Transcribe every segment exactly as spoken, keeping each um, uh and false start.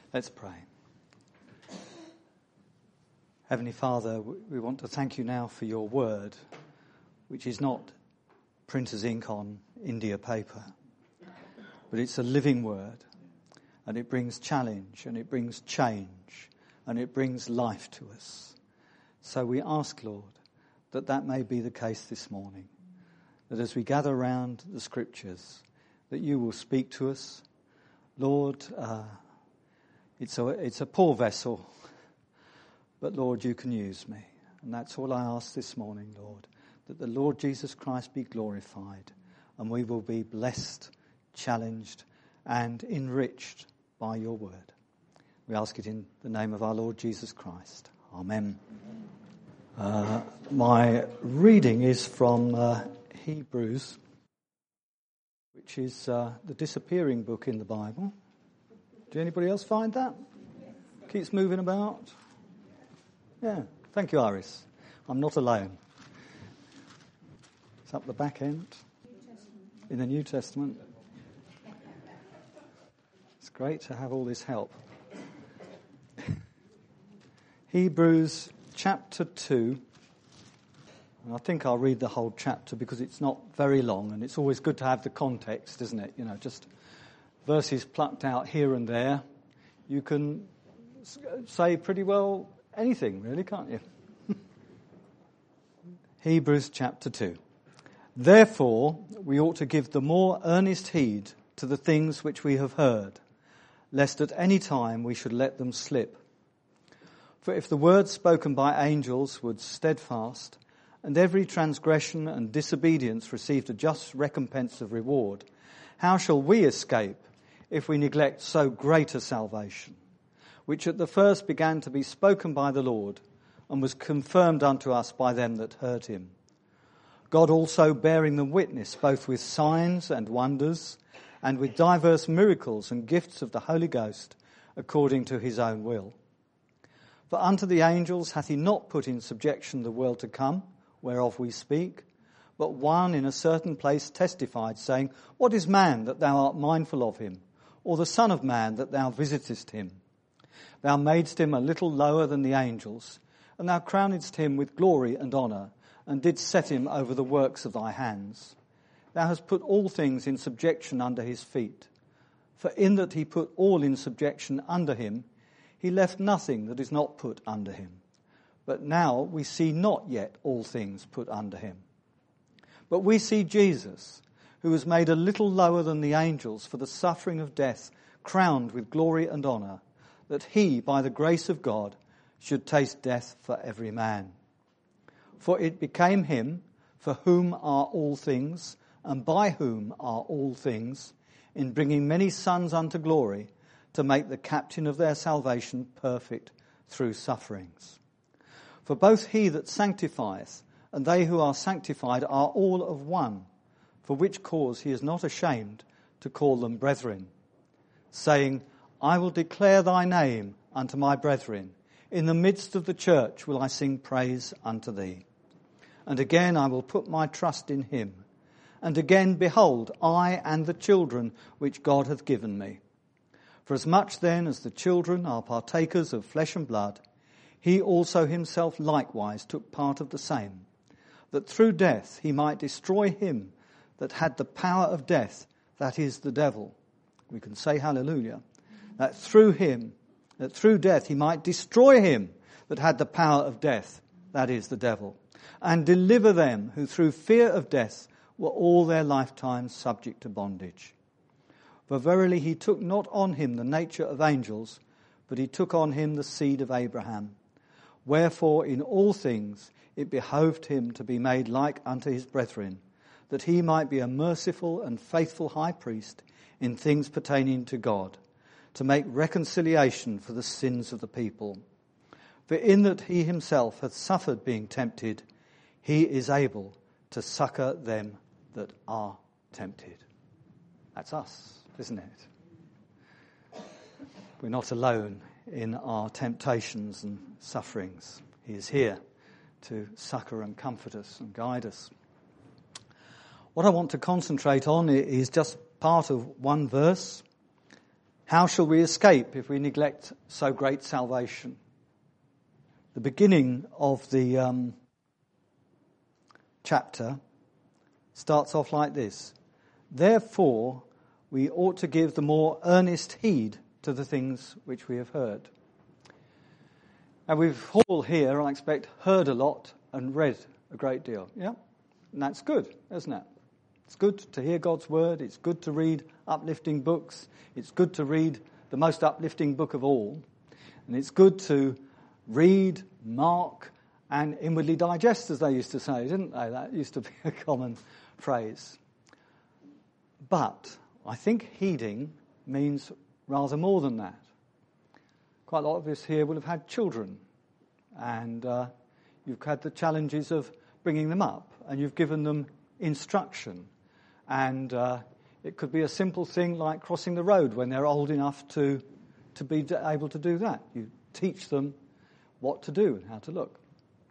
Let's pray. Heavenly Father, we want to thank you now for your word, which is not printer's ink on India paper, but it's a living word, and it brings challenge, and it brings change, and it brings life to us. So we ask, Lord, that that may be the case this morning, that as we gather around the Scriptures, that you will speak to us. Lord, uh, it's a, it's a poor vessel, but Lord, you can use me. And that's all I ask this morning, Lord, that the Lord Jesus Christ be glorified, and we will be blessed, challenged, and enriched by your word. We ask it in the name of our Lord Jesus Christ. Amen. Uh, my reading is from uh, Hebrews, which is uh, the disappearing book in the Bible. Did anybody else find that? Keeps moving about. Yeah, thank you, Iris. I'm not alone. It's up the back end in the New Testament. It's great to have all this help. Hebrews chapter two. And I think I'll read the whole chapter because it's not very long, and it's always good to have the context, isn't it? You know, just verses plucked out here and there. You can say pretty well anything, really, can't you? Hebrews chapter two. Therefore, we ought to give the more earnest heed to the things which we have heard, lest at any time we should let them slip. For if the words spoken by angels were steadfast, and every transgression and disobedience received a just recompense of reward, how shall we escape if we neglect so great a salvation, which at the first began to be spoken by the Lord, and was confirmed unto us by them that heard him? God also bearing them witness, both with signs and wonders, and with diverse miracles and gifts of the Holy Ghost, according to his own will. For unto the angels hath he not put in subjection the world to come, whereof we speak, but one in a certain place testified, saying, What is man that thou art mindful of him, or the son of man that thou visitest him? Thou madest him a little lower than the angels, and thou crownedst him with glory and honour, and didst set him over the works of thy hands. Thou hast put all things in subjection under his feet. For in that he put all in subjection under him, he left nothing that is not put under him. But now we see not yet all things put under him. But we see Jesus, who was made a little lower than the angels for the suffering of death, crowned with glory and honour, that he, by the grace of God, should taste death for every man. For it became him, for whom are all things, and by whom are all things, in bringing many sons unto glory, to make the captain of their salvation perfect through sufferings. For both he that sanctifieth and they who are sanctified are all of one, for which cause he is not ashamed to call them brethren, saying, I will declare thy name unto my brethren. In the midst of the church will I sing praise unto thee. And again I will put my trust in him. And again, behold, I and the children which God hath given me. For as much then as the children are partakers of flesh and blood, he also himself likewise took part of the same, that through death he might destroy him that had the power of death, that is, the devil. We can say hallelujah. That through him, that through death he might destroy him that had the power of death, that is, the devil, and deliver them who through fear of death were all their lifetimes subject to bondage. For verily he took not on him the nature of angels, but he took on him the seed of Abraham. Wherefore in all things it behoved him to be made like unto his brethren, that he might be a merciful and faithful high priest in things pertaining to God, to make reconciliation for the sins of the people. For in that he himself hath suffered being tempted, he is able to succour them that are tempted. That's us, isn't it? We're not alone in our temptations and sufferings. He is here to succour and comfort us and guide us. What I want to concentrate on is just part of one verse, How shall we escape if we neglect so great salvation? The beginning of the um, chapter starts off like this. Therefore, we ought to give the more earnest heed to the things which we have heard. And we've all here, I expect, heard a lot and read a great deal. Yeah? And that's good, isn't it? It's good to hear God's word. It's good to read uplifting books. It's good to read the most uplifting book of all. And it's good to read, mark, and inwardly digest, as they used to say, didn't they? That used to be a common phrase. But I think heeding means rather more than that. Quite a lot of us here will have had children, and uh, you've had the challenges of bringing them up, and you've given them instruction. And uh, it could be a simple thing like crossing the road when they're old enough to, to be able to do that. You teach them what to do and how to look.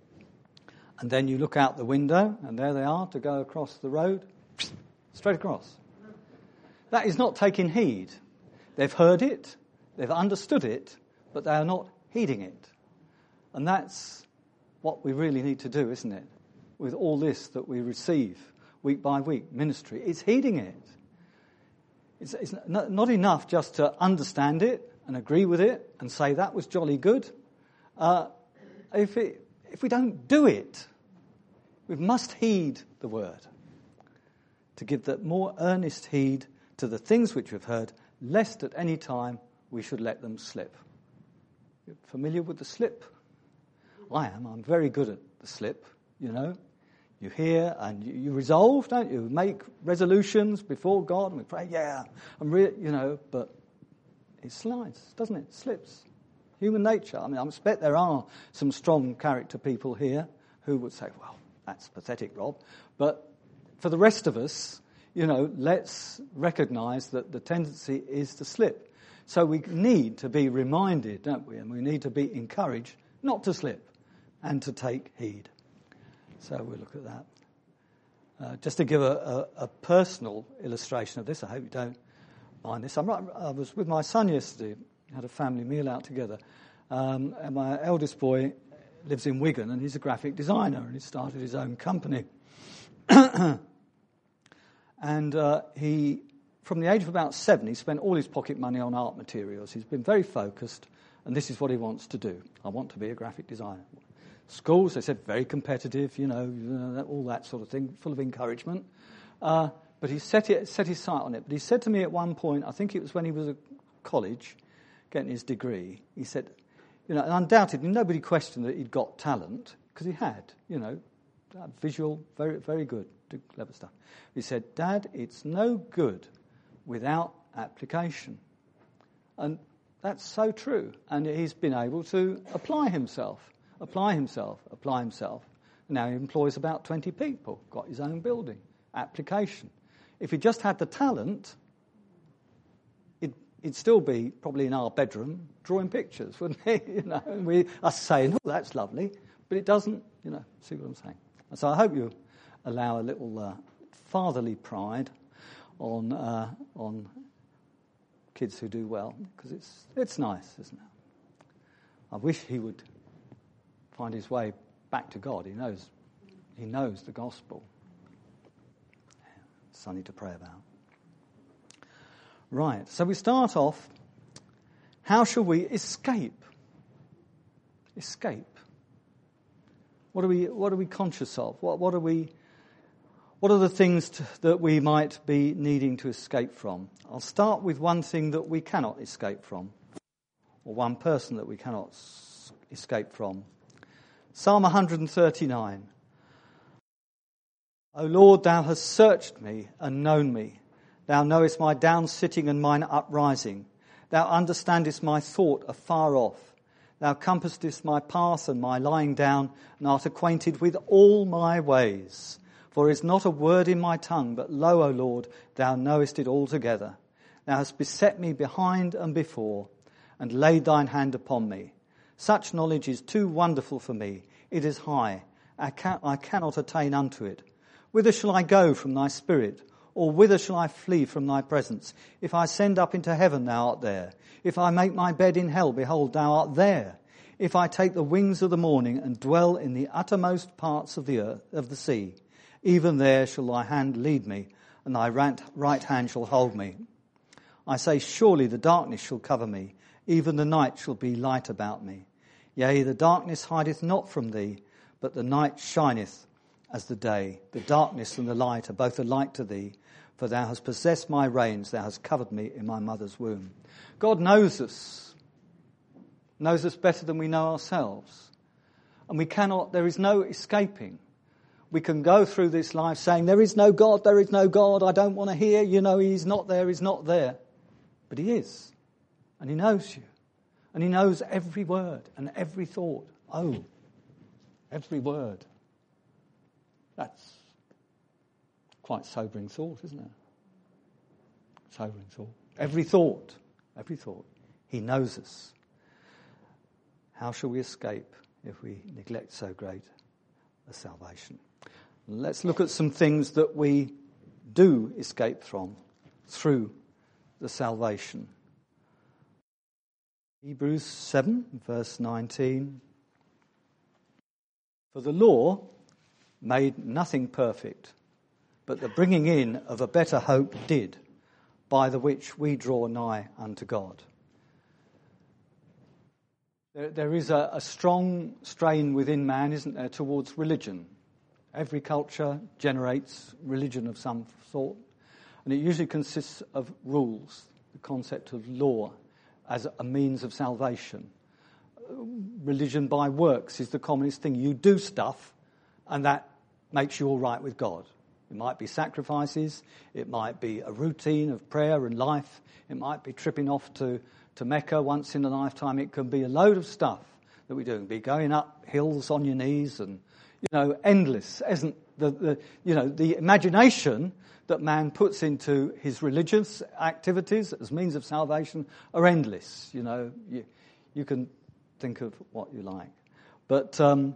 And then you look out the window, and there they are to go across the road, straight across. That is not taking heed. They've heard it, they've understood it, but they are not heeding it. And that's what we really need to do, isn't it? With all this that we receive week by week, ministry, it's heeding it. It's, it's not, not enough just to understand it and agree with it and say that was jolly good. Uh, if it, if we don't do it, we must heed the word, to give that more earnest heed to the things which we've heard, lest at any time we should let them slip. You're familiar with the slip? I am. I'm very good at the slip, you know. You hear and you, you resolve, don't you? Make resolutions before God and we pray, yeah, I'm re-, you know, but it slides, doesn't it? It slips. Human nature. I mean, I expect there are some strong character people here who would say, well, that's pathetic, Rob. But for the rest of us, you know, let's recognise that the tendency is to slip. So we need to be reminded, don't we? And we need to be encouraged not to slip and to take heed. So we'll look at that. Uh, just to give a, a, a personal illustration of this, I hope you don't mind this. I'm right, I was with my son yesterday, had a family meal out together, um, and my eldest boy lives in Wigan, and he's a graphic designer, and he started his own company. And uh, he, from the age of about seven, he spent all his pocket money on art materials. He's been very focused, and this is what he wants to do. I want to be a graphic designer. Schools, they said, very competitive, you know, all that sort of thing, full of encouragement. Uh, but he set, it, set his sight on it. But he said to me at one point, I think it was when he was at college, getting his degree, he said, you know, and undoubtedly nobody questioned that he'd got talent, because he had, you know, visual, very, very good, clever stuff. He said, Dad, it's no good without application. And that's so true. And he's been able to apply himself. Apply himself, apply himself. Now he employs about twenty people, got his own building. Application. If he just had the talent, it'd, it'd still be probably in our bedroom drawing pictures, wouldn't he? You know, and we us saying, oh, that's lovely, but it doesn't, you know, see what I'm saying. And so I hope you allow a little uh, fatherly pride on uh, on kids who do well, because it's it's nice, isn't it? I wish he would find his way back to God. He knows, he knows the gospel. Something to pray about. Right, so we start off, how shall we escape? Escape. What are we, what are we conscious of? What, what are we, what are the things to, that we might be needing to escape from? I'll start with one thing that we cannot escape from, or one person that we cannot s- escape from. Psalm one thirty-nine. O Lord, thou hast searched me and known me. Thou knowest my down-sitting and mine uprising. Thou understandest my thought afar off. Thou compassest my path and my lying down, and art acquainted with all my ways. For is not a word in my tongue, but lo, O Lord, thou knowest it altogether. Thou hast beset me behind and before, and laid thine hand upon me. Such knowledge is too wonderful for me. It is high. I, can, I cannot attain unto it. Whither shall I go from thy spirit? Or whither shall I flee from thy presence? If I ascend up into heaven, thou art there. If I make my bed in hell, behold, thou art there. If I take the wings of the morning and dwell in the uttermost parts of the earth, of the sea, even there shall thy hand lead me, and thy right hand shall hold me. I say, surely the darkness shall cover me, even the night shall be light about me. Yea, the darkness hideth not from thee, but the night shineth as the day. The darkness and the light are both alike to thee, for thou hast possessed my reins, thou hast covered me in my mother's womb. God knows us, knows us better than we know ourselves. And we cannot, there is no escaping. We can go through this life saying, there is no God, there is no God, I don't want to hear, you know, he's not there, he's not there. But he is. And he knows you. And he knows every word and every thought. Oh, every word. That's quite sobering thought, isn't it? Sobering thought. Every thought, every thought. He knows us. How shall we escape if we neglect so great a salvation? Let's look at some things that we do escape from through the salvation. Hebrews seven, verse nineteen. For the law made nothing perfect, but the bringing in of a better hope did, by the which we draw nigh unto God. There, there is a, a strong strain within man, isn't there, towards religion. Every culture generates religion of some sort, and it usually consists of rules, the concept of law as a means of salvation. Religion by works is the commonest thing. You do stuff, and that makes you all right with God. It might be sacrifices, it might be a routine of prayer and life, it might be tripping off to, to Mecca once in a lifetime. It can be a load of stuff that we do. It can be going up hills on your knees and, you know, endless, isn't the, the you know, the imagination that man puts into his religious activities as means of salvation are endless. You know, you, you can think of what you like. But um,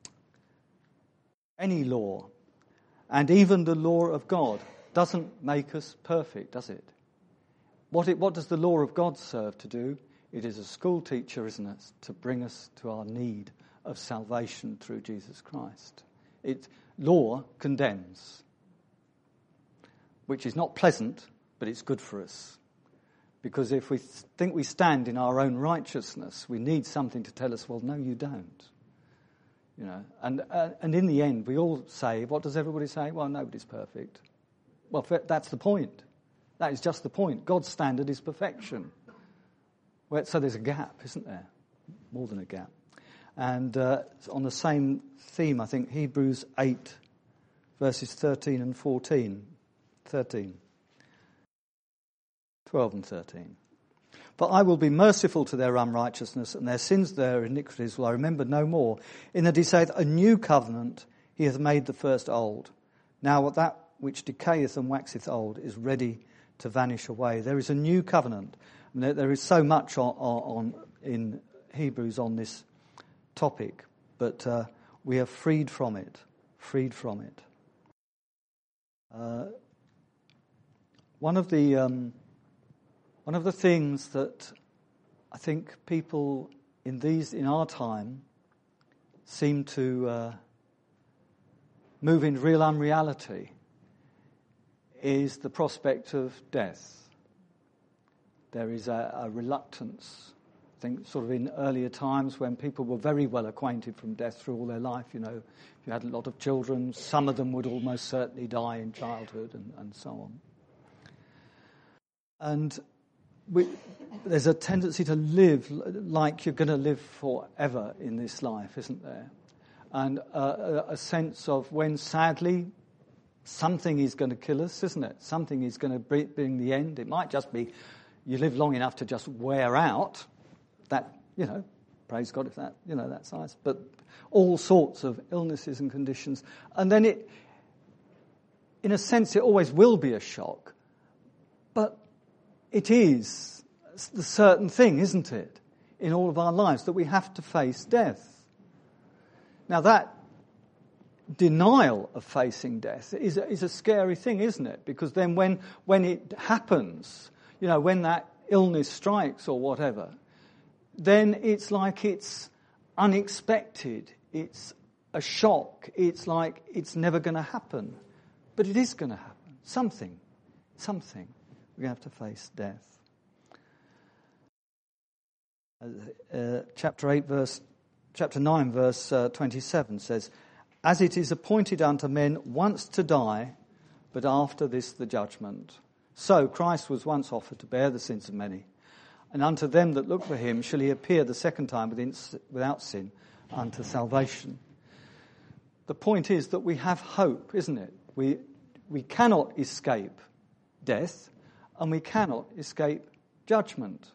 any law, and even the law of God, doesn't make us perfect, does it? What, it, what does the law of God serve to do? It is a school teacher, isn't it, to bring us to our need of salvation through Jesus Christ. It, law condemns, which is not pleasant, but it's good for us. Because if we think we stand in our own righteousness, we need something to tell us, well, no, you don't. You know, and uh, and in the end, we all say, what does everybody say? Well, nobody's perfect. Well, that's the point. That is just the point. God's standard is perfection. Well, so there's a gap, isn't there? More than a gap. And uh, on the same theme, I think Hebrews eight, verses thirteen and fourteen. thirteen. twelve and thirteen. For I will be merciful to their unrighteousness, and their sins, their iniquities will I remember no more. In that he saith, a new covenant he hath made the first old. Now that which decayeth and waxeth old is ready to vanish away. There is a new covenant. I mean, there is so much on, on in Hebrews on this topic, but uh, we are freed from it, freed from it. Uh, one of the... Um, One of the things that I think people in these in our time seem to uh, move in real unreality is the prospect of death. There is a, a reluctance, I think, sort of in earlier times when people were very well acquainted from death through all their life. You know, if you had a lot of children, some of them would almost certainly die in childhood, and, and so on. And We, there's a tendency to live like you're going to live forever in this life, isn't there? And uh, a, a sense of when, sadly, something is going to kill us, isn't it? Something is going to bring the end. It might just be you live long enough to just wear out. That, you know, praise God if that, you know, that size. But all sorts of illnesses and conditions. And then it, in a sense, it always will be a shock. But it is the certain thing, isn't it, in all of our lives, that we have to face death. Now that denial of facing death is a, is a scary thing, isn't it? Because then when when it happens, you know, when that illness strikes or whatever, then it's like it's unexpected. It's a shock. It's like it's never going to happen. But it is going to happen. Something. Something. We're going to have to face death. Uh, chapter eight, verse, chapter nine, verse uh, twenty-seven says, "As it is appointed unto men once to die, but after this the judgment. So Christ was once offered to bear the sins of many, and unto them that look for him shall he appear the second time within, without sin unto salvation." The point is that we have hope, isn't it? We we cannot escape death, and we cannot escape judgment.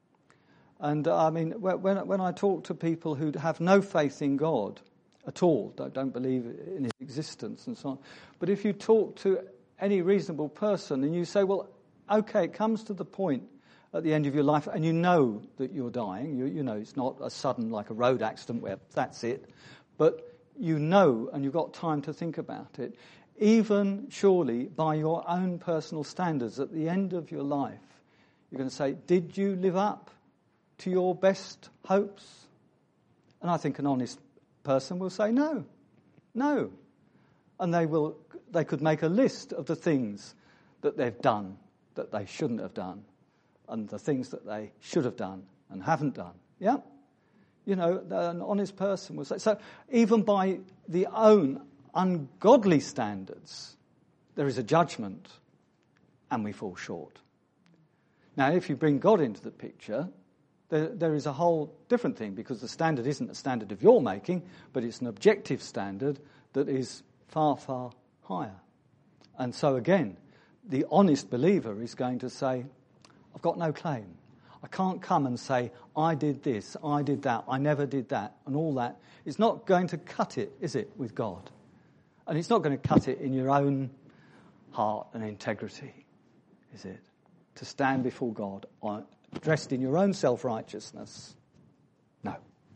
And uh, I mean, when when I talk to people who have no faith in God at all, don't, don't believe in his existence and so on, but if you talk to any reasonable person and you say, well, okay, it comes to the point at the end of your life and you know that you're dying, you, you know it's not a sudden, like a road accident where that's it, but you know and you've got time to think about it, even surely by your own personal standards at the end of your life, you're going to say, did you live up to your best hopes? And I think an honest person will say no, no. And they will, they could make a list of the things that they've done that they shouldn't have done, and the things that they should have done and haven't done. Yeah? You know, an honest person will say. So even by the own ungodly standards, there is a judgment, and we fall short. Now, if you bring God into the picture, there, there is a whole different thing, because the standard isn't a standard of your making, but it's an objective standard that is far, far higher. And so again, the honest believer is going to say, I've got no claim. I can't come and say, I did this, I did that, I never did that, and all that. It's not going to cut it, is it, with God? And it's not going to cut it in your own heart and integrity, is it? To stand before God dressed in your own self-righteousness. No.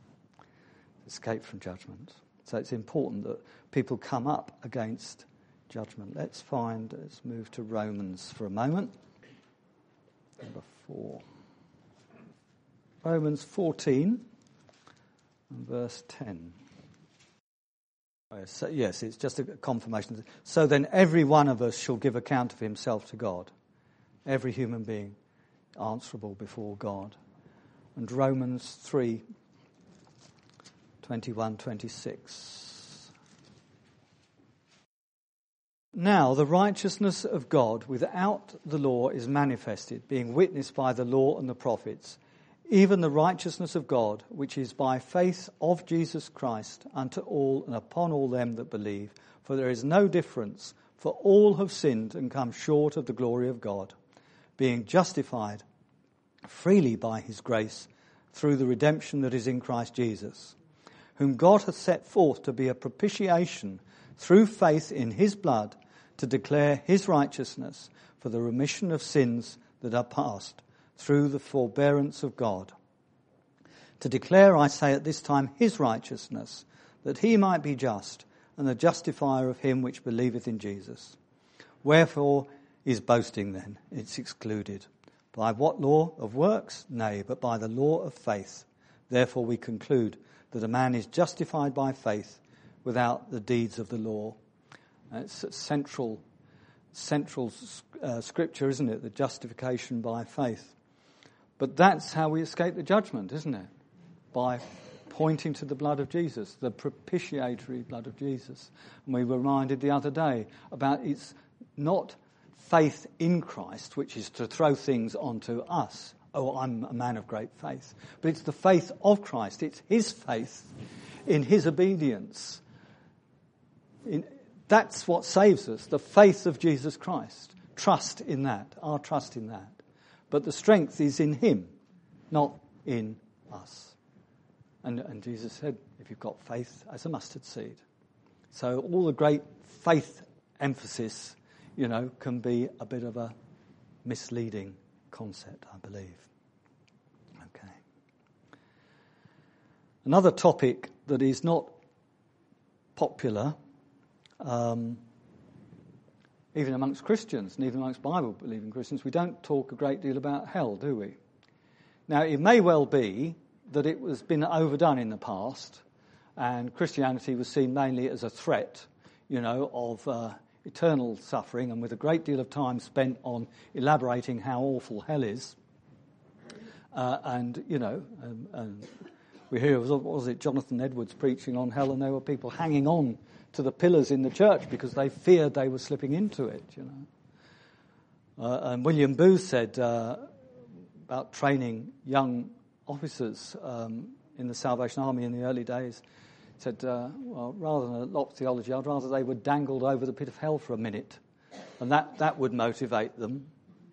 Escape from judgment. So it's important that people come up against judgment. Let's find, let's move to Romans for a moment. Number four. Romans fourteen and verse ten. Oh, so, yes, it's just a confirmation. So then every one of us shall give account of himself to God. Every human being answerable before God. And Romans three, twenty-one, twenty-six. Now the righteousness of God without the law is manifested, being witnessed by the law and the prophets, even the righteousness of God, which is by faith of Jesus Christ unto all and upon all them that believe. For there is no difference, for all have sinned and come short of the glory of God, being justified freely by his grace through the redemption that is in Christ Jesus, whom God hath set forth to be a propitiation through faith in his blood, to declare his righteousness for the remission of sins that are past, through the forbearance of God. To declare, I say at this time, his righteousness, that he might be just, and the justifier of him which believeth in Jesus. Wherefore is boasting then? It's excluded. By what law? Of works? Nay, but by the law of faith. Therefore we conclude that a man is justified by faith without the deeds of the law. And it's a central, central uh, scripture, isn't it? The justification by faith. But that's how we escape the judgment, isn't it? By pointing to the blood of Jesus, the propitiatory blood of Jesus. And we were reminded the other day about it's not faith in Christ, which is to throw things onto us. Oh, I'm a man of great faith. But it's the faith of Christ. It's his faith in his obedience. In, that's what saves us, the faith of Jesus Christ. Trust in that, our trust in that. But the strength is in him, not in us. And, and Jesus said, if you've got faith as a mustard seed. So all the great faith emphasis, you know, can be a bit of a misleading concept, I believe. Okay. Another topic that is not popular Um, even amongst Christians, and even amongst Bible-believing Christians, we don't talk a great deal about hell, do we? Now, it may well be that it has been overdone in the past, and Christianity was seen mainly as a threat, you know, of uh, eternal suffering, and with a great deal of time spent on elaborating how awful hell is. Uh, and, you know, um, and we hear, what was it, Jonathan Edwards preaching on hell, and there were people hanging on to the pillars in the church because they feared they were slipping into it, you know. Uh, and William Booth said uh, about training young officers um, in the Salvation Army in the early days, said, uh, well, rather than a lot of theology, I'd rather they were dangled over the pit of hell for a minute, and that, that would motivate them.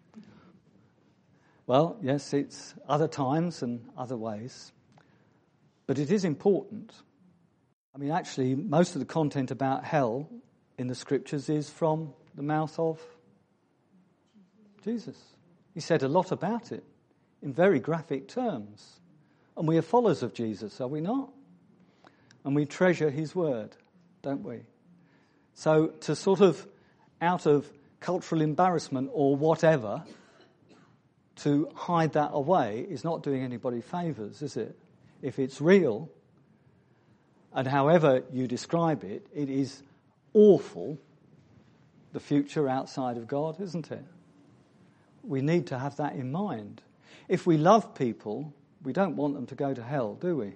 Well, yes, it's other times and other ways, but it is important. I mean, actually, most of the content about hell in the Scriptures is from the mouth of Jesus. He said a lot about it in very graphic terms. And we are followers of Jesus, are we not? And we treasure his word, don't we? So to sort of, out of cultural embarrassment or whatever, to hide that away is not doing anybody favours, is it? If it's real, and however you describe it, it is awful, the future outside of God, isn't it? We need to have that in mind. If we love people, we don't want them to go to hell, do we?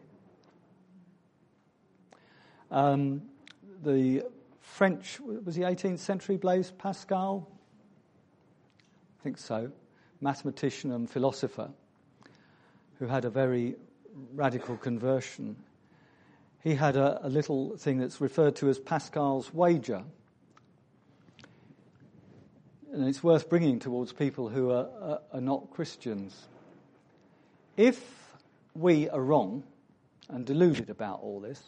Um, the French, was the eighteenth century, Blaise Pascal? I think so. Mathematician and philosopher who had a very radical conversion. He had a, a little thing that's referred to as Pascal's wager. And it's worth bringing towards people who are, are, are not Christians. If we are wrong and deluded about all this,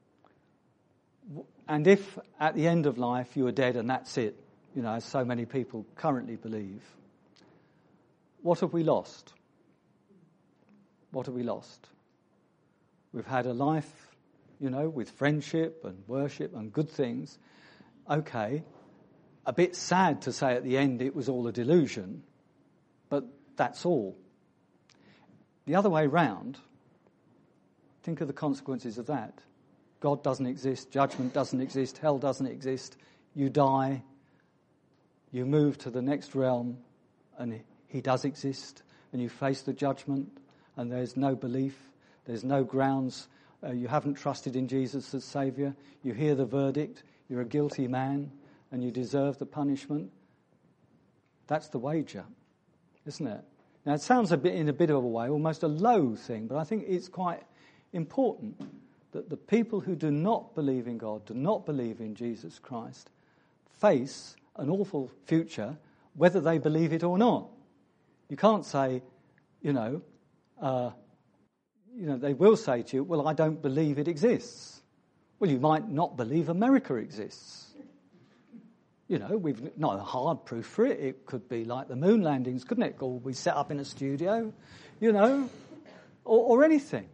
and if at the end of life you are dead and that's it, you know, as so many people currently believe, what have we lost? What have we lost? We've had a life, you know, with friendship and worship and good things. Okay, a bit sad to say at the end it was all a delusion, but that's all. The other way round, think of the consequences of that. God doesn't exist, judgment doesn't exist, hell doesn't exist. You die, you move to the next realm, and he does exist, and you face the judgment, and there's no belief, there's no grounds, uh, you haven't trusted in Jesus as Saviour, you hear the verdict, you're a guilty man, and you deserve the punishment. That's the wager, isn't it? Now, it sounds a bit in a bit of a way, almost a low thing, but I think it's quite important that the people who do not believe in God, do not believe in Jesus Christ, face an awful future, whether they believe it or not. You can't say, you know, uh, you know, they will say to you, well, I don't believe it exists. Well, you might not believe America exists. You know, we've not a hard proof for it. It could be like the moon landings, couldn't it? Or we set up in a studio, you know, or, or anything.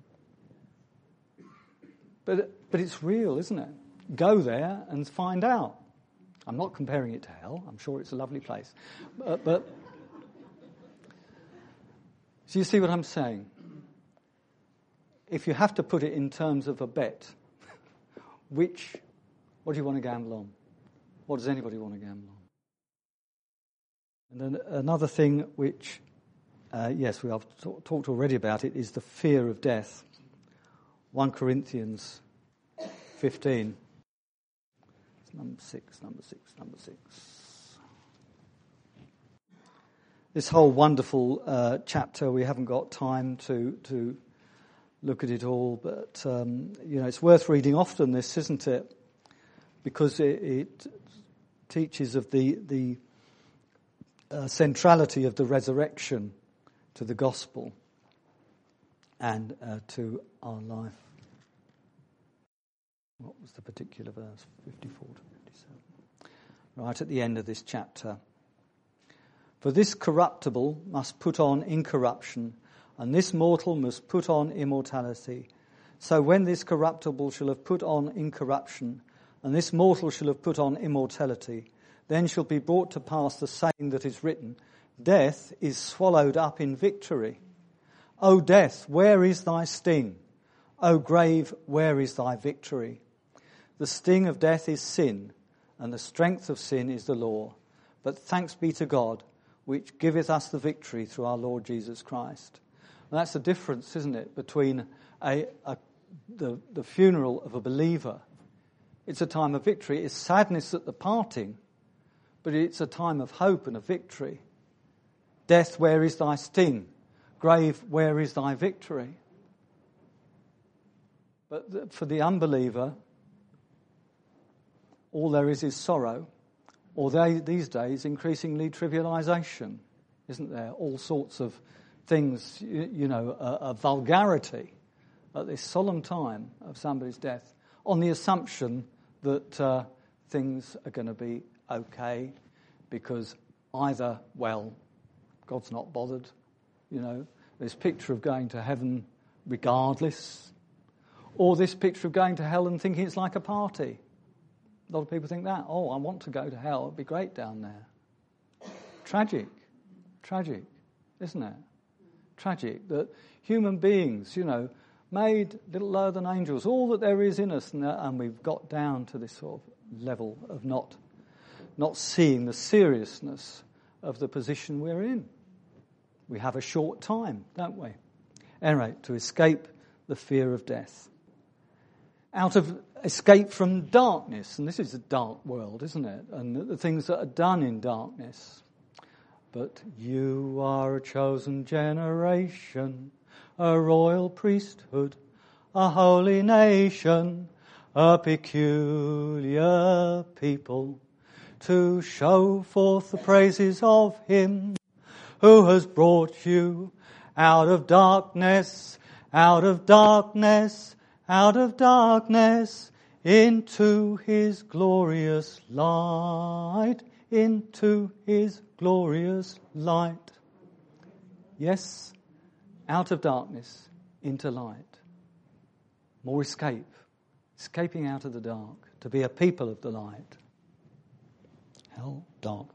But but it's real, isn't it? Go there and find out. I'm not comparing it to hell. I'm sure it's a lovely place. But, but so you see what I'm saying? If you have to put it in terms of a bet, which, what do you want to gamble on? What does anybody want to gamble on? And then another thing which, uh, yes, we have t- talked already about it, is the fear of death. First Corinthians fifteen. It's number six, number six, number six. This whole wonderful uh, chapter, we haven't got time to to look at it all, but um, you know, it's worth reading often. This, isn't it? Because it, it teaches of the the uh, centrality of the resurrection to the gospel and uh, to our life. What was the particular verse? fifty-four to fifty-seven. Right at the end of this chapter. For this corruptible must put on incorruption, and this mortal must put on immortality. So when this corruptible shall have put on incorruption, and this mortal shall have put on immortality. Then shall be brought to pass the saying that is written, Death is swallowed up in victory. O death, where is thy sting? O grave, where is thy victory? The sting of death is sin, and the strength of sin is the law. But thanks be to God, which giveth us the victory through our Lord Jesus Christ. And that's the difference, isn't it, between a, a the, the funeral of a believer. It's a time of victory. It's sadness at the parting, but it's a time of hope and of victory. Death, where is thy sting? Grave, where is thy victory? But for the unbeliever, all there is is sorrow, or they, these days increasingly trivialisation, isn't there? All sorts of things, you, you know, a, a vulgarity at this solemn time of somebody's death, on the assumption that uh, things are going to be okay, because either, well, God's not bothered, you know, this picture of going to heaven regardless, or this picture of going to hell and thinking it's like a party. A lot of people think that, oh, I want to go to hell, it'd be great down there. Tragic, tragic, isn't it? Tragic that human beings, you know, made little lower than angels, all that there is in us, and, and we've got down to this sort of level of not, not seeing the seriousness of the position we're in. We have a short time, don't we? Anyway, to escape the fear of death. Out of escape from darkness, and this is a dark world, isn't it? And the things that are done in darkness. But you are a chosen generation, a royal priesthood, a holy nation, a peculiar people, to show forth the praises of him who has brought you out of darkness, out of darkness, out of darkness, into his glorious light, into his glorious light. Yes, out of darkness into light. More escape, escaping out of the dark, to be a people of the light. Hell, darkness.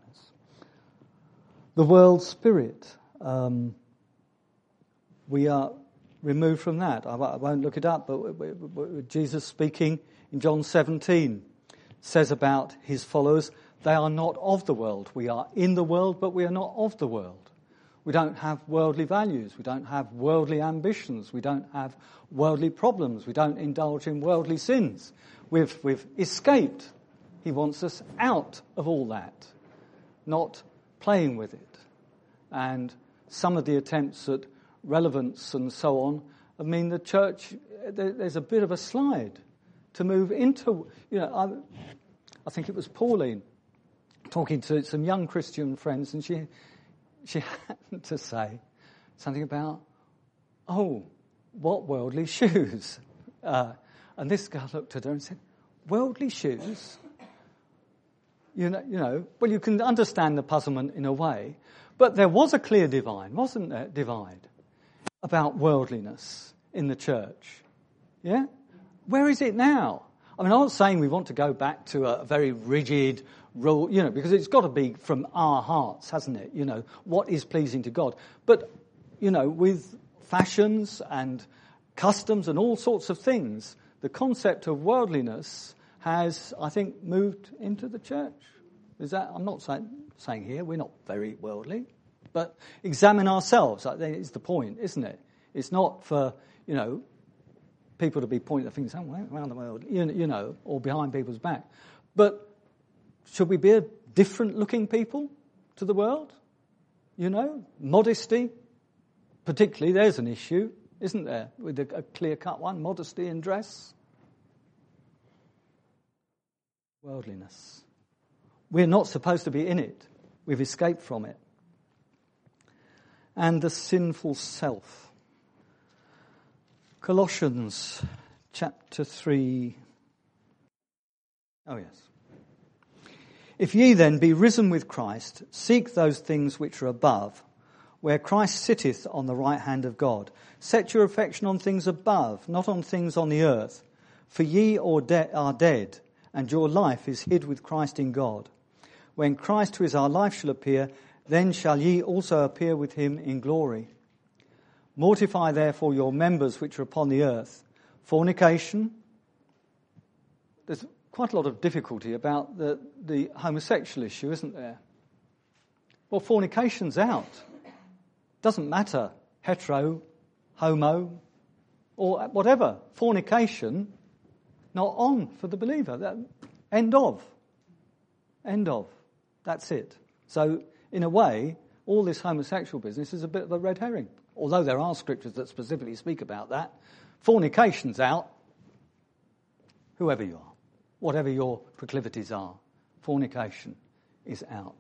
The world spirit, um, we are removed from that. I, I won't look it up, but we, we, we, Jesus speaking in John seventeen says about his followers, they are not of the world. We are in the world, but we are not of the world. We don't have worldly values. We don't have worldly ambitions. We don't have worldly problems. We don't indulge in worldly sins. We've, we've escaped. He wants us out of all that, not playing with it. And some of the attempts at relevance and so on, I mean, the church, there's a bit of a slide to move into, you know, I, I think it was Pauline talking to some young Christian friends, and she she had to say something about, oh, what worldly shoes? Uh, and this guy looked at her and said, worldly shoes? You know, you know, well, you can understand the puzzlement in a way, but there was a clear divide, wasn't there, divide about worldliness in the church. Yeah? Where is it now? I mean, I'm not saying we want to go back to a very rigid rule, you know, because it's got to be from our hearts, hasn't it? You know, what is pleasing to God? But, you know, with fashions and customs and all sorts of things, the concept of worldliness has, I think, moved into the church. Is that? I'm not saying, saying here we're not very worldly, but examine ourselves. I think is the point, isn't it? It's not for, you know, people to be pointing their fingers around the world, you know, or behind people's back. But should we be a different-looking people to the world? You know, modesty, particularly, there's an issue, isn't there, with a, a clear-cut one, modesty in dress. Worldliness. We're not supposed to be in it. We've escaped from it. And the sinful self. Colossians chapter three. Oh, yes. If ye then be risen with Christ, seek those things which are above, where Christ sitteth on the right hand of God. Set your affection on things above, not on things on the earth. For ye are dead, and your life is hid with Christ in God. When Christ, who is our life, shall appear, then shall ye also appear with him in glory. Mortify therefore your members which are upon the earth. Fornication. There's quite a lot of difficulty about the, the homosexual issue, isn't there? Well, fornication's out. Doesn't matter, hetero, homo, or whatever. Fornication, not on for the believer. That, end of. End of. That's it. So, in a way, all this homosexual business is a bit of a red herring. Although there are scriptures that specifically speak about that. Fornication's out. Whoever you are, whatever your proclivities are, fornication is out.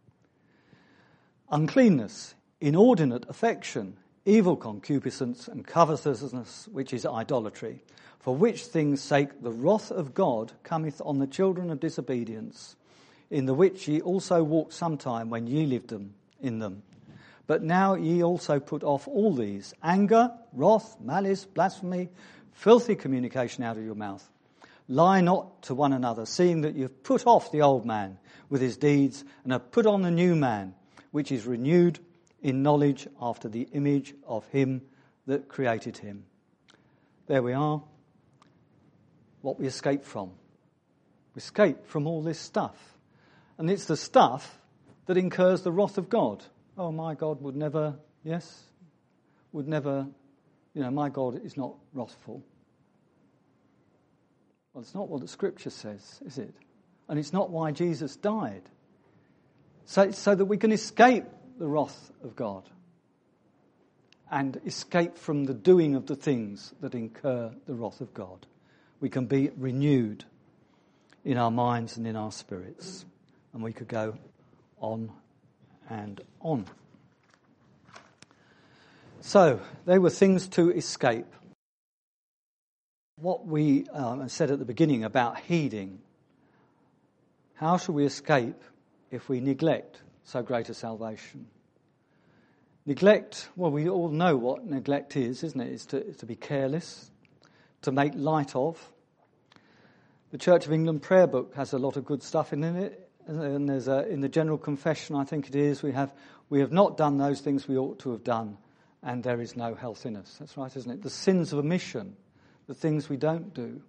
Uncleanness, inordinate affection, evil concupiscence, and covetousness, which is idolatry, for which things' sake the wrath of God cometh on the children of disobedience, in the which ye also walked sometime when ye lived them in them. But now ye also put off all these: anger, wrath, malice, blasphemy, filthy communication out of your mouth. Lie not to one another, seeing that you have put off the old man with his deeds, and have put on the new man, which is renewed in knowledge after the image of him that created him. There we are, what we escape from. We escape from all this stuff. And it's the stuff that incurs the wrath of God. Oh, my God would never, yes, would never, you know, my God is not wrathful. Well, it's not what the Scripture says, is it? And it's not why Jesus died. So, so that we can escape the wrath of God and escape from the doing of the things that incur the wrath of God. We can be renewed in our minds and in our spirits. And we could go on and on. So, they were things to escape. What we um, said at the beginning about heeding. How shall we escape if we neglect so great a salvation? Neglect, well, we all know what neglect is, isn't it? It's to, it's to be careless, to make light of. The Church of England prayer book has a lot of good stuff in it. And there's a, in the general confession, I think it is, we have we have not done those things we ought to have done, and there is no health in us. That's right, isn't it? The sins of omission, the things we don't do.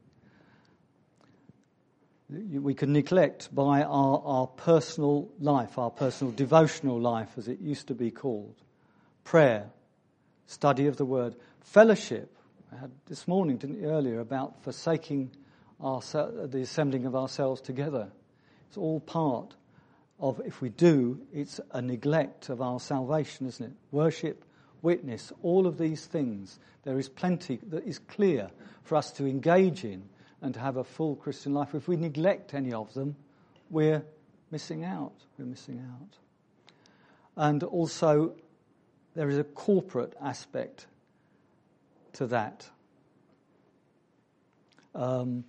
We can neglect by our, our personal life, our personal devotional life, as it used to be called. Prayer, study of the Word, fellowship. I had this morning, didn't you, earlier, about forsaking our, the assembling of ourselves together. It's all part of, if we do, it's a neglect of our salvation, isn't it? Worship, witness, all of these things. There is plenty that is clear for us to engage in and to have a full Christian life. If we neglect any of them, we're missing out. We're missing out. And also, there is a corporate aspect to that. Um,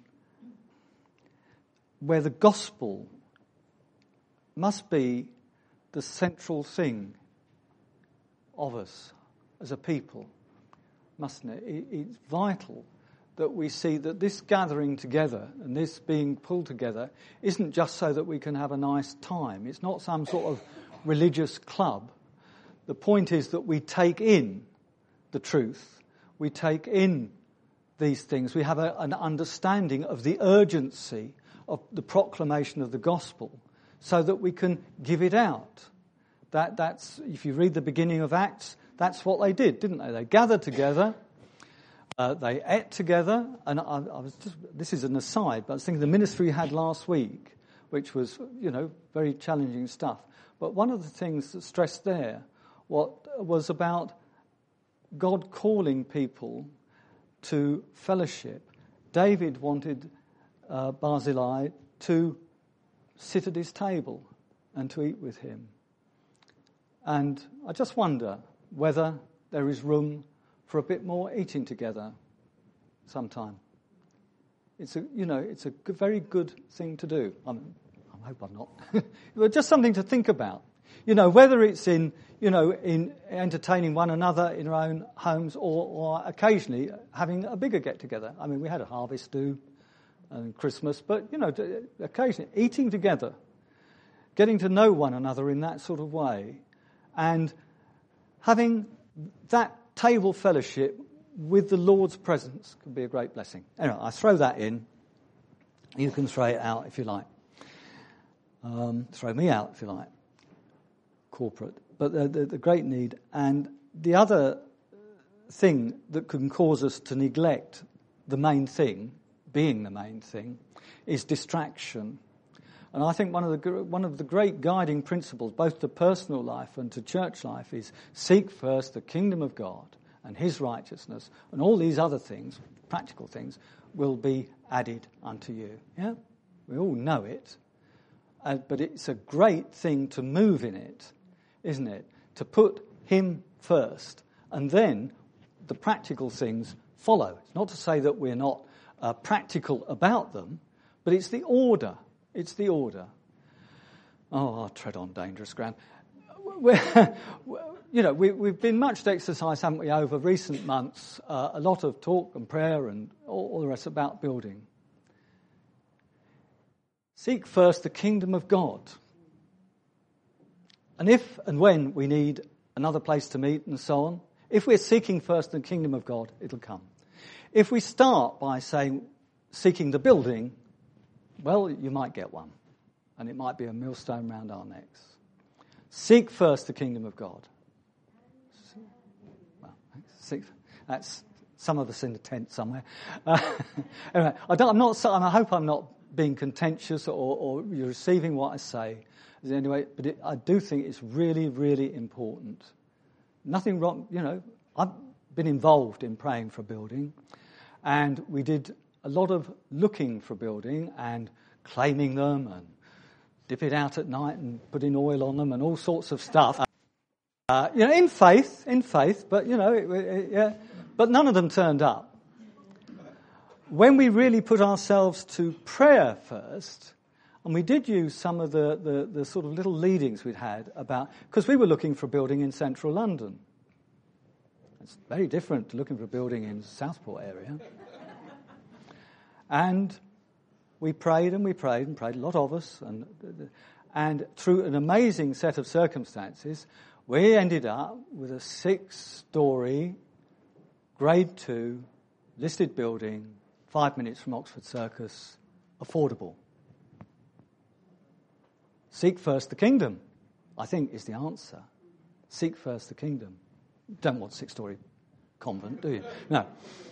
where the gospel must be the central thing of us as a people, mustn't it? it? It's vital that we see that this gathering together and this being pulled together isn't just so that we can have a nice time. It's not some sort of religious club. The point is that we take in the truth. We take in these things. We have a, an understanding of the urgency of the proclamation of the gospel so that we can give it out. That that's, if you read the beginning of Acts, that's what they did, didn't they? They gathered together, uh, they ate together, and I, I was just, this is an aside, but I was thinking the ministry we had last week, which was, you know, very challenging stuff. But one of the things that's stressed there what was about God calling people to fellowship. David wanted uh, Barzillai to sit at his table and to eat with him. And I just wonder whether there is room for a bit more eating together sometime. It's a, you know, it's a good, very good thing to do. I'm, I hope I'm not. But just something to think about. You know, whether it's in, you know, in entertaining one another in our own homes or, or occasionally having a bigger get-together. I mean, we had a harvest do and Christmas, but, you know, occasionally eating together, getting to know one another in that sort of way, and having that table fellowship with the Lord's presence could be a great blessing. Anyway, I throw that in. You can throw it out if you like. Um, throw me out if you like. Corporate. But the, the, the great need. And the other thing that can cause us to neglect the main thing, being the main thing, is distraction. And I think one of the one of the great guiding principles, both to personal life and to church life, is seek first the kingdom of God and his righteousness, and all these other things, practical things, will be added unto you. Yeah? We all know it. Uh, but it's a great thing to move in it, isn't it? To put him first, and then the practical things follow. It's not to say that we're not uh, practical about them, but it's the order. It's the order. Oh, I'll tread on dangerous ground. We're, you know, we, we've been much exercise, haven't we, over recent months, uh, a lot of talk and prayer and all, all the rest about building. Seek first the kingdom of God. And if and when we need another place to meet and so on, if we're seeking first the kingdom of God, it'll come. If we start by saying, seeking the building, well, you might get one, and it might be a millstone round our necks. Seek first the kingdom of God. Well, seek, that's some of us in the tent somewhere. Uh, anyway, I don't, I'm not. I hope I'm not being contentious, or, or you're receiving what I say. Anyway, but it, I do think it's really, really important. Nothing wrong. You know, I've been involved in praying for building, and we did a lot of looking for building and claiming them and dip it out at night and putting oil on them and all sorts of stuff. Uh, you know, in faith, in faith, but, you know, it, it, yeah, but none of them turned up. When we really put ourselves to prayer first, and we did use some of the, the, the sort of little leadings we'd had about, because we were looking for a building in central London. It's very different to looking for a building in Southport area. And we prayed and we prayed and prayed, a lot of us, and and through an amazing set of circumstances, we ended up with a six-storey, grade two, listed building, five minutes from Oxford Circus, affordable. Seek first the kingdom, I think, is the answer. Seek first the kingdom. Don't want a six-storey convent, do you? No.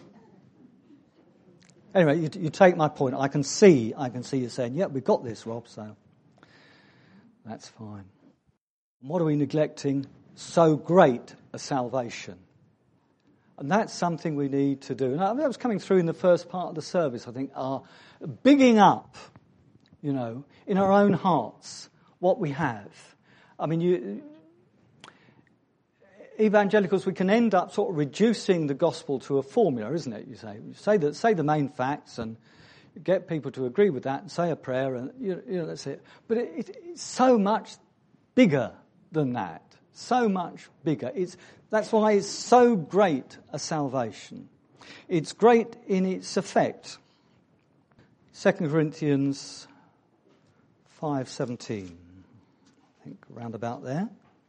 Anyway, you, you take my point. I can see, I can see you saying, yeah, we've got this, Rob, so that's fine. What are we neglecting? So great a salvation. And that's something we need to do. And that was coming through in the first part of the service, I think, our bigging up, you know, in our own hearts, what we have. I mean, you... Evangelicals, we can end up sort of reducing the gospel to a formula, isn't it? You say, you say that, say the main facts, and get people to agree with that, and say a prayer, and you know, that's it. But it, it, it's so much bigger than that. So much bigger. It's that's why it's so great a salvation. It's great in its effect. Second Corinthians five seventeen, I think, around about there.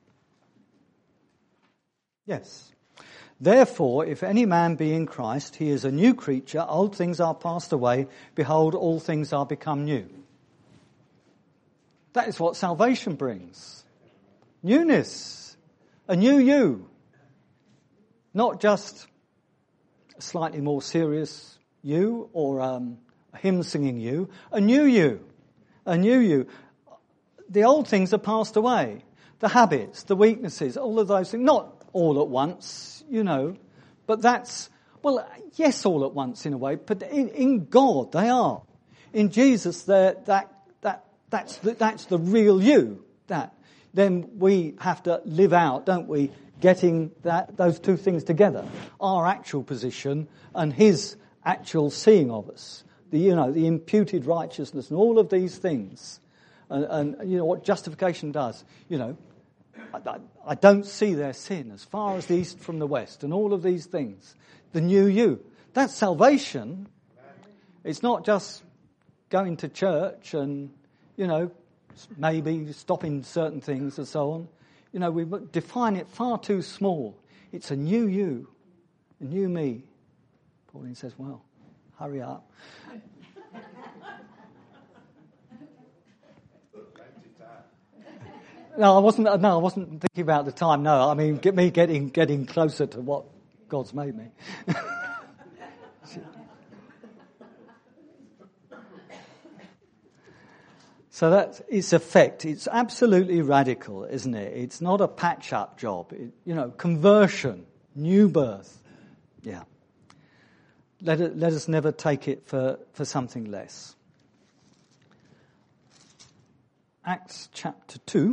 Yes. Therefore, if any man be in Christ, he is a new creature. Old things are passed away. Behold, all things are become new. That is what salvation brings. Newness. A new you. Not just a slightly more serious you or um, a hymn singing you. A new you. A new you. The old things are passed away. The habits, the weaknesses, all of those things. Not all at once, you know, but that's, well, yes, all at once in a way, but in, in God they are. In Jesus, that that that that's the, that's the real you. That then we have to live out, don't we? Getting that those two things together, our actual position and His actual seeing of us. The you know the imputed righteousness and all of these things, and, and you know what justification does, you know. I, I don't see their sin as far as the east from the west, and all of these things. The new you. That's salvation. It's not just going to church and, you know, maybe stopping certain things and so on. You know, we define it far too small. It's a new you, a new me. Pauline says, well, hurry up. No, I wasn't. No, I wasn't thinking about the time. No, I mean, get me getting getting closer to what God's made me. So that's its effect. It's absolutely radical, isn't it? It's not a patch-up job. It, you know, conversion, new birth. Yeah. Let it, let us never take it for, for something less. Acts chapter two,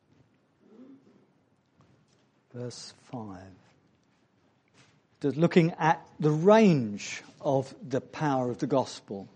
verse five. Just looking at the range of the power of the gospel.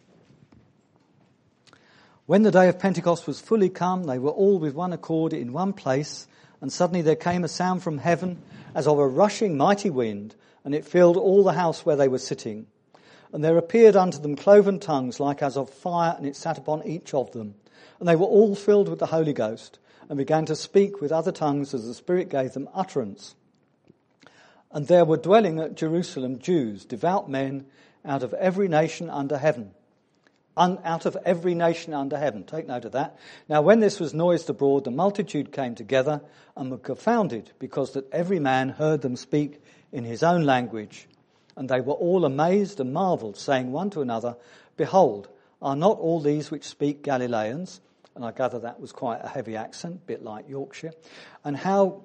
When the day of Pentecost was fully come, they were all with one accord in one place, and suddenly there came a sound from heaven as of a rushing mighty wind, and it filled all the house where they were sitting. And there appeared unto them cloven tongues like as of fire, and it sat upon each of them. And they were all filled with the Holy Ghost, and began to speak with other tongues as the Spirit gave them utterance. And there were dwelling at Jerusalem Jews, devout men, out of every nation under heaven. Un, out of every nation under heaven. Take note of that. Now when this was noised abroad, the multitude came together and were confounded, because that every man heard them speak in his own language. And they were all amazed and marvelled, saying one to another, Behold, are not all these which speak Galileans? And I gather that was quite a heavy accent, a bit like Yorkshire. And how...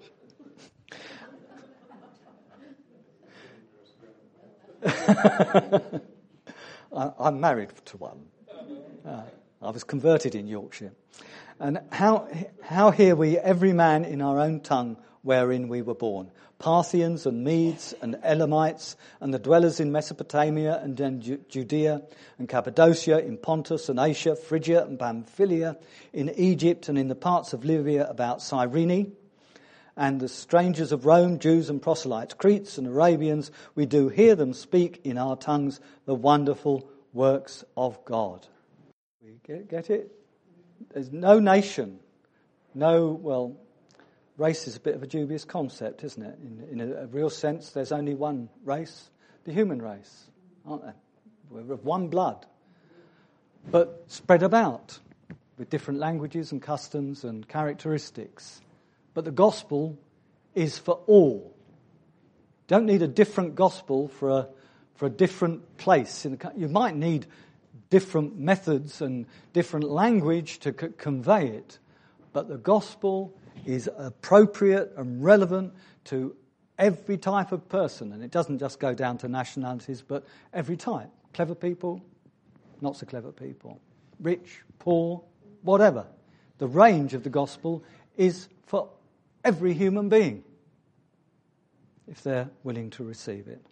I'm married to one. Uh, I was converted in Yorkshire. And how how hear we every man in our own tongue wherein we were born? Parthians and Medes and Elamites and the dwellers in Mesopotamia and in Judea and Cappadocia, in Pontus and Asia, Phrygia and Pamphylia, in Egypt and in the parts of Libya about Cyrene, and the strangers of Rome, Jews and proselytes, Cretes and Arabians, we do hear them speak in our tongues the wonderful works of God. We get, get it? There's no nation, no, well, race is a bit of a dubious concept, isn't it? In, in a, a real sense, there's only one race, the human race, aren't there? We're of one blood, but spread about with different languages and customs and characteristics. But the gospel is for all. Don't need a different gospel for a for a different place. In the, you might need different methods and different language to c- convey it, but the gospel is appropriate and relevant to every type of person, and it doesn't just go down to nationalities, but every type. Clever people, not so clever people, rich, poor, whatever. The range of the gospel is for every human being, if they're willing to receive it.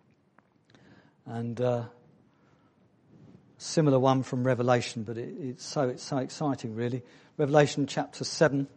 And uh, similar one from Revelation, but it, it's so it's so exciting, really. Revelation chapter seven,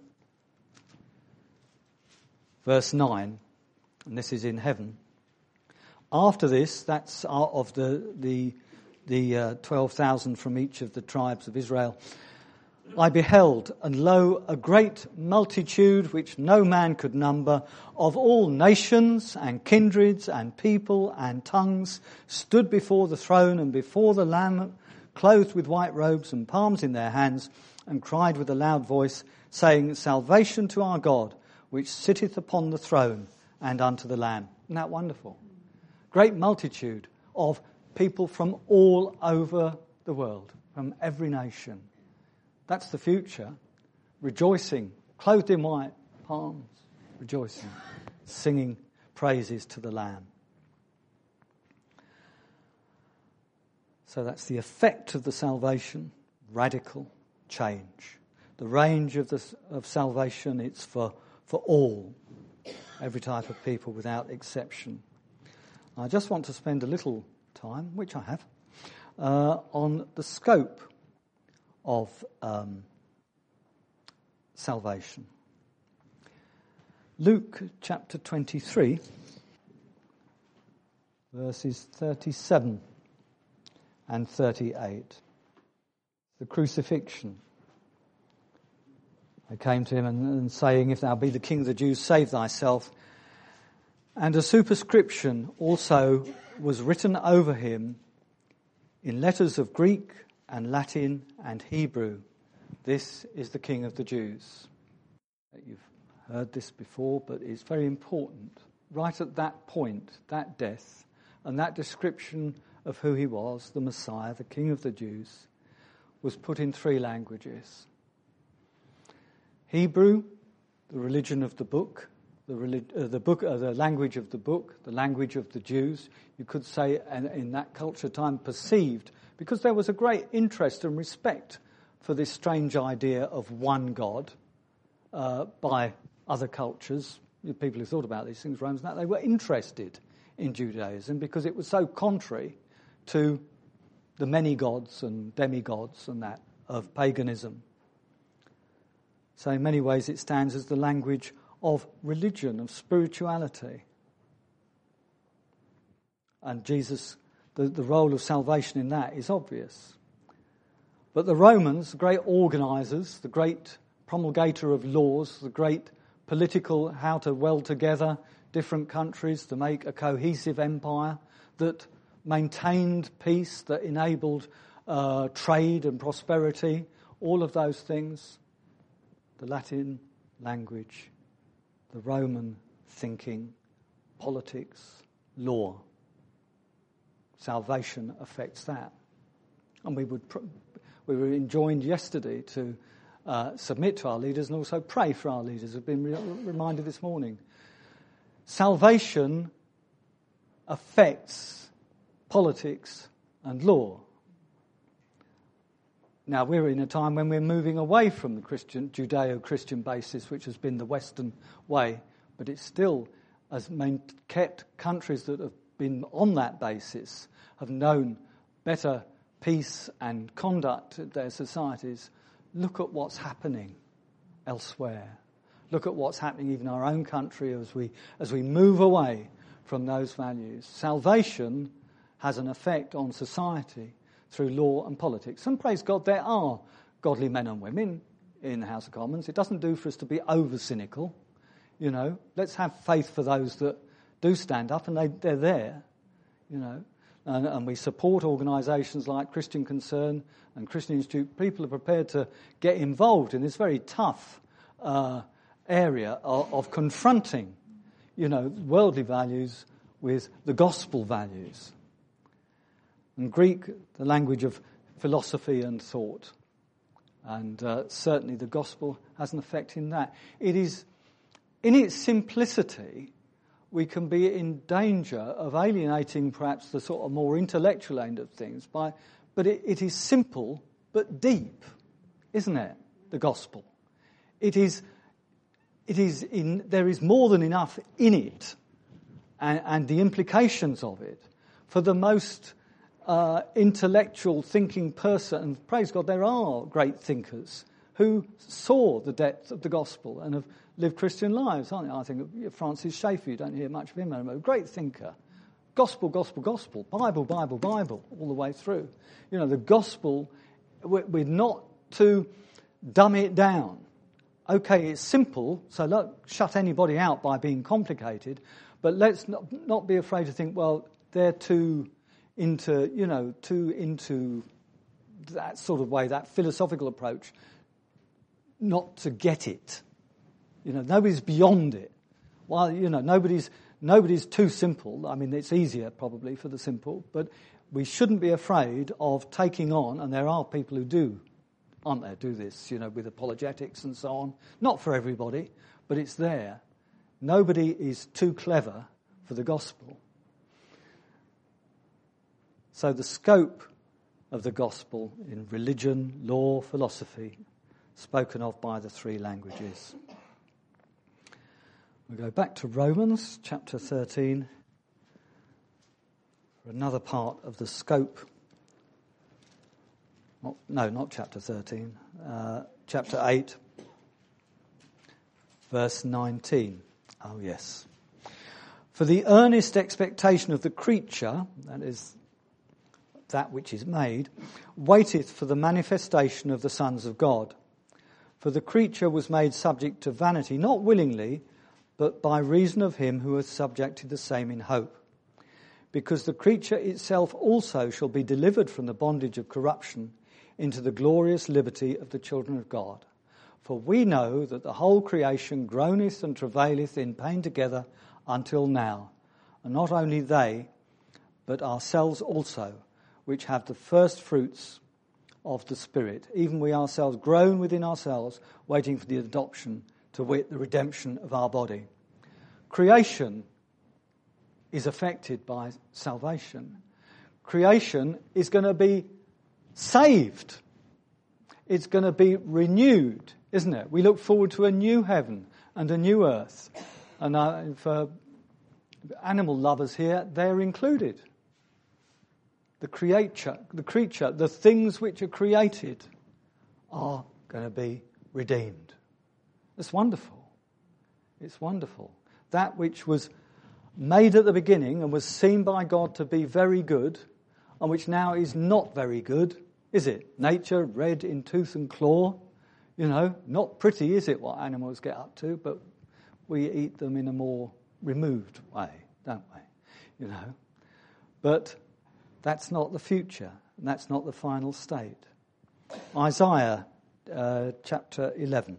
verse nine, and this is in heaven. After this, that's of the the the uh, twelve thousand from each of the tribes of Israel. I beheld, and lo, a great multitude which no man could number, of all nations and kindreds and people and tongues, stood before the throne and before the Lamb, clothed with white robes and palms in their hands, and cried with a loud voice, saying, Salvation to our God, which sitteth upon the throne, and unto the Lamb. Isn't that wonderful? Great multitude of people from all over the world, from every nation. That's the future. Rejoicing, clothed in white, palms, rejoicing, singing praises to the Lamb. So that's the effect of the salvation, radical change. The range of the of salvation, it's for, for all, every type of people without exception. I just want to spend a little time, which I have, uh, on the scope of um, salvation. Luke chapter twenty-three, verses thirty-seven and thirty-eight. the crucifixion. They came to him and, and saying, "If thou be the King of the Jews, save thyself." And a superscription also was written over him in letters of Greek and Latin and Hebrew. "This is the King of the Jews." You've heard this before, but it's very important. Right at that point, that death, and that description of who he was, the Messiah, the King of the Jews, was put in three languages. Hebrew, the religion of the book, the, relig- uh, the book, uh, the language of the book, the language of the Jews. You could say, and in that culture time, perceived, because there was a great interest and respect for this strange idea of one God uh, by other cultures. People who thought about these things, Romans, that they were interested in Judaism because it was so contrary to the many gods and demigods and that of paganism. So in many ways it stands as the language of religion, of spirituality. And Jesus, the, the role of salvation in that is obvious. But the Romans, the great organisers, the great promulgator of laws, the great political, how to weld together different countries to make a cohesive empire that maintained peace, that enabled uh, trade and prosperity, all of those things. The Latin language, the Roman thinking, politics, law. Salvation affects that. And we would pr- we were enjoined yesterday to uh, submit to our leaders and also pray for our leaders. We've been re- reminded this morning. Salvation affects politics and law. Now, we're in a time when we're moving away from the Christian, Judeo-Christian basis, which has been the Western way, but it still has main, kept countries that have been on that basis, have known better peace and conduct in their societies. Look at what's happening elsewhere. Look at what's happening even in our own country as we as we move away from those values. Salvation has an effect on society through law and politics. And praise God, there are godly men and women in the House of Commons. It doesn't do for us to be over-cynical. You know, let's have faith for those that do stand up, and they, they're there, you know. And, and we support organisations like Christian Concern and Christian Institute. People are prepared to get involved in this very tough uh, area of, of confronting, you know, worldly values with the gospel values. And Greek, the language of philosophy and thought. And uh, certainly the gospel has an effect in that. It is, in its simplicity, we can be in danger of alienating perhaps the sort of more intellectual end of things. By, but it, it is simple but deep, isn't it, the gospel? It is, it is in, there is more than enough in it and, and the implications of it for the most Uh, intellectual thinking person, and praise God, there are great thinkers who saw the depth of the gospel and have lived Christian lives, aren't they? I think of Francis Schaeffer, you don't hear much of him anymore. Great thinker. Gospel, gospel, gospel. Bible, Bible, Bible, all the way through. You know, the gospel, we're, we're not to dumb it down. Okay, it's simple, so don't shut anybody out by being complicated, but let's not, not be afraid to think, well, they're too into, you know, too into that sort of way, that philosophical approach, not to get it. You know, nobody's beyond it. Well, you know, nobody's nobody's too simple. I mean, it's easier probably for the simple, but we shouldn't be afraid of taking on, and there are people who do, aren't there, do this, you know, with apologetics and so on. Not for everybody, but it's there. Nobody is too clever for the gospel. So the scope of the gospel in religion, law, philosophy, spoken of by the three languages. We go back to Romans chapter thirteen for another part of the scope. Not, no, not chapter thirteen. Uh, chapter eight, verse nineteen. Oh, yes. For the earnest expectation of the creature, that is that which is made, waiteth for the manifestation of the sons of God. For the creature was made subject to vanity, not willingly, but by reason of him who hath subjected the same in hope. Because the creature itself also shall be delivered from the bondage of corruption into the glorious liberty of the children of God. For we know that the whole creation groaneth and travaileth in pain together until now. And not only they, but ourselves also, which have the first fruits of the Spirit. Even we ourselves groan within ourselves, waiting for the adoption, to wit, the redemption of our body. Creation is affected by salvation. Creation is going to be saved. It's going to be renewed, isn't it? We look forward to a new heaven and a new earth. And uh, for animal lovers here, they're included. The creature, the creature, the things which are created are going to be redeemed. It's wonderful. It's wonderful. That which was made at the beginning and was seen by God to be very good, and which now is not very good, is it? Nature, red in tooth and claw, you know, not pretty, is it, what animals get up to, but we eat them in a more removed way, don't we? You know, but that's not the future, and that's not the final state. Isaiah uh, chapter eleven.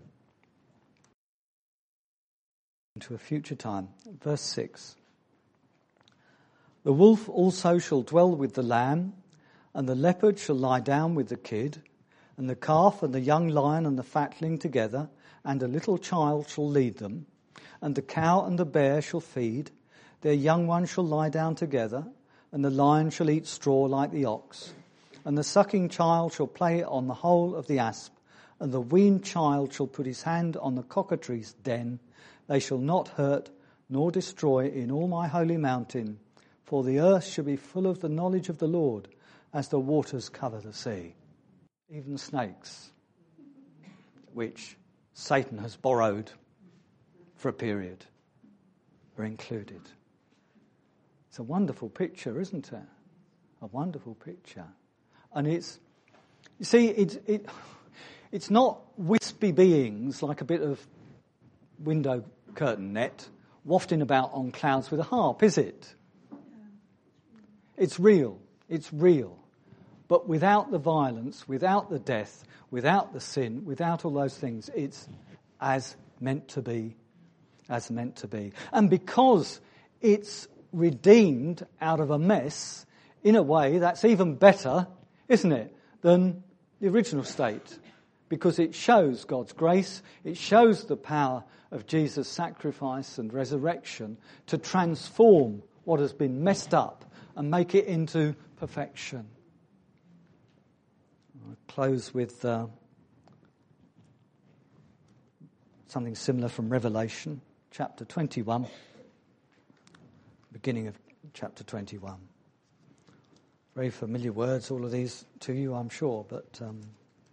Into a future time, verse six. The wolf also shall dwell with the lamb, and the leopard shall lie down with the kid, and the calf and the young lion and the fatling together, and a little child shall lead them, and the cow and the bear shall feed, their young ones shall lie down together, and the lion shall eat straw like the ox, and the sucking child shall play on the hole of the asp, and the weaned child shall put his hand on the cockatrice's den. They shall not hurt nor destroy in all my holy mountain, for the earth shall be full of the knowledge of the Lord, as the waters cover the sea. Even snakes, which Satan has borrowed for a period, are included. It's a wonderful picture, isn't it? A wonderful picture. And it's, you see, it, it, it's not wispy beings like a bit of window curtain net wafting about on clouds with a harp, is it? It's real. It's real. But without the violence, without the death, without the sin, without all those things, it's as meant to be, as meant to be. And because it's redeemed out of a mess, in a way that's even better, isn't it, than the original state, because it shows God's grace, it shows the power of Jesus' sacrifice and resurrection to transform what has been messed up and make it into perfection. I'll close with uh, something similar from Revelation, chapter twenty-one. Beginning of chapter twenty-one. Very familiar words, all of these to you, I'm sure, but um,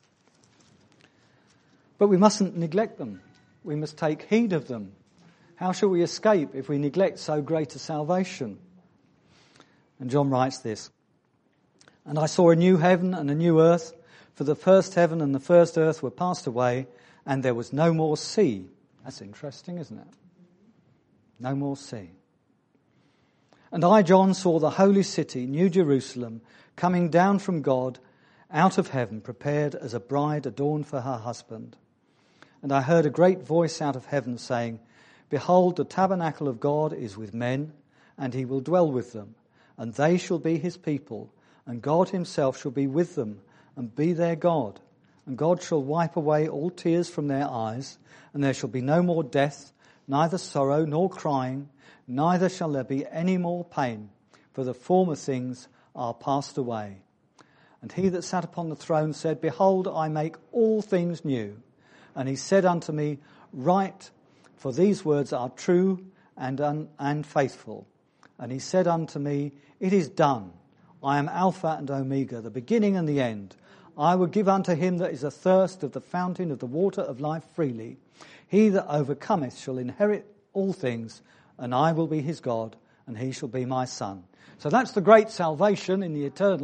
but we mustn't neglect them. We must take heed of them. How shall we escape if we neglect so great a salvation? And John writes this, "And I saw a new heaven and a new earth, for the first heaven and the first earth were passed away, and there was no more sea." That's interesting, isn't it? No more sea. "And I, John, saw the holy city, New Jerusalem, coming down from God, out of heaven, prepared as a bride adorned for her husband. And I heard a great voice out of heaven saying, Behold, the tabernacle of God is with men, and he will dwell with them, and they shall be his people, and God himself shall be with them, and be their God. And God shall wipe away all tears from their eyes, and there shall be no more death, neither sorrow nor crying, neither shall there be any more pain, for the former things are passed away. And he that sat upon the throne said, Behold, I make all things new. And he said unto me, Write, for these words are true and un- and faithful. And he said unto me, It is done. I am Alpha and Omega, the beginning and the end. I will give unto him that is athirst of the fountain of the water of life freely. He that overcometh shall inherit all things, and I will be his God, and he shall be my son. So that's the great salvation in the eternal,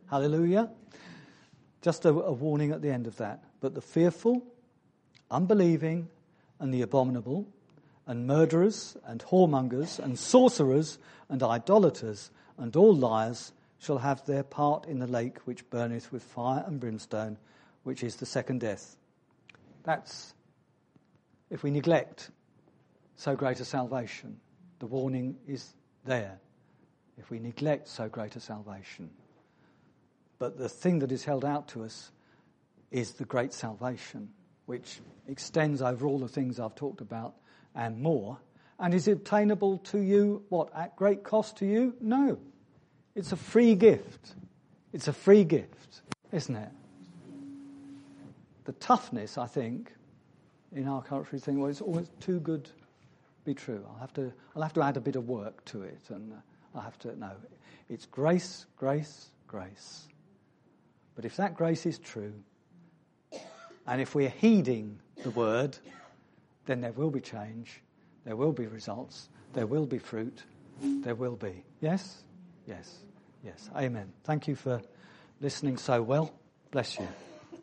Hallelujah. Just a, a warning at the end of that. But the fearful, unbelieving, and the abominable, and murderers, and whoremongers, and sorcerers, and idolaters, and all liars shall have their part in the lake which burneth with fire and brimstone, which is the second death. That's if we neglect so great a salvation. The warning is there. If we neglect so great a salvation. But the thing that is held out to us is the great salvation, which extends over all the things I've talked about and more, and is obtainable to you, what, at great cost to you? No. It's a free gift. It's a free gift, isn't it? The toughness, I think, in our country thing, well, it's always too good to be true. I'll have to, I'll have to add a bit of work to it, and I have to, no. It's grace, grace, grace. But if that grace is true, and if we're heeding the word, then there will be change, there will be results, there will be fruit, there will be. Yes? Yes. Yes. Amen. Thank you for listening so well. Bless you.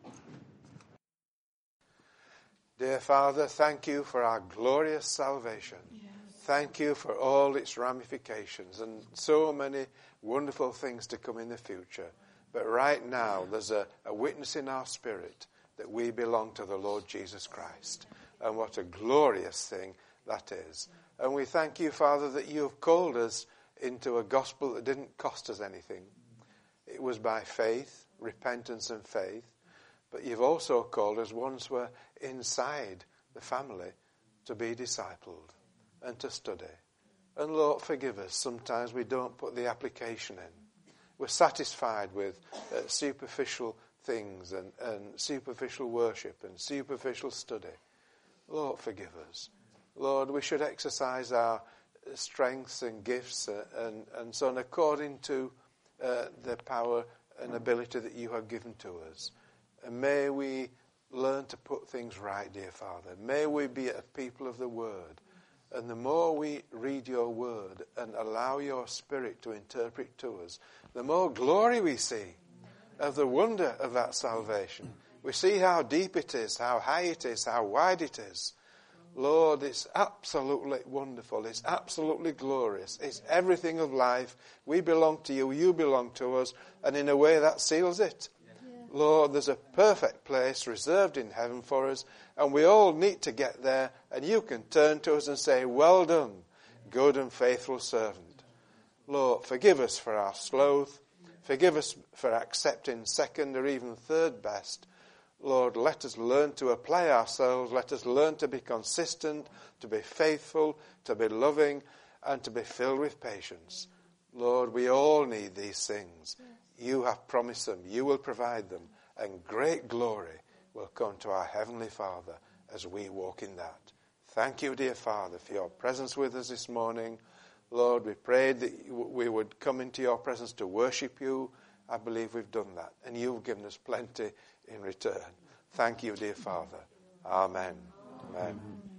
Dear Father, thank you for our glorious salvation. Yes. Thank you for all its ramifications and so many wonderful things to come in the future. But right now, there's a, a witness in our spirit that we belong to the Lord Jesus Christ. And what a glorious thing that is. And we thank you, Father, that you have called us into a gospel that didn't cost us anything. It was by faith, repentance and faith. But you've also called us once we're inside the family to be discipled and to study. And Lord, forgive us. Sometimes we don't put the application in. We're satisfied with uh, superficial things and, and superficial worship and superficial study. Lord, forgive us. Lord, we should exercise our strengths and gifts and, and, and so on according to uh, the power and ability that you have given to us. And may we learn to put things right, dear Father. May we be a people of the Word. And the more we read your Word and allow your Spirit to interpret to us, the more glory we see of the wonder of that salvation. We see how deep it is, how high it is, how wide it is. Lord, it's absolutely wonderful. It's absolutely glorious. It's everything of life. We belong to you. You belong to us. And in a way that seals it. Lord, there's a perfect place reserved in heaven for us, and we all need to get there, and you can turn to us and say, well done, good and faithful servant. Lord, forgive us for our sloth. Forgive us for accepting second or even third best. Lord, let us learn to apply ourselves. Let us learn to be consistent, to be faithful, to be loving, and to be filled with patience. Lord, we all need these things. You have promised them. You will provide them. And great glory will come to our Heavenly Father as we walk in that. Thank you, dear Father, for your presence with us this morning. Lord, we prayed that we would come into your presence to worship you. I believe we've done that. And you've given us plenty in return. Thank you, dear Father. Amen. Amen. Amen.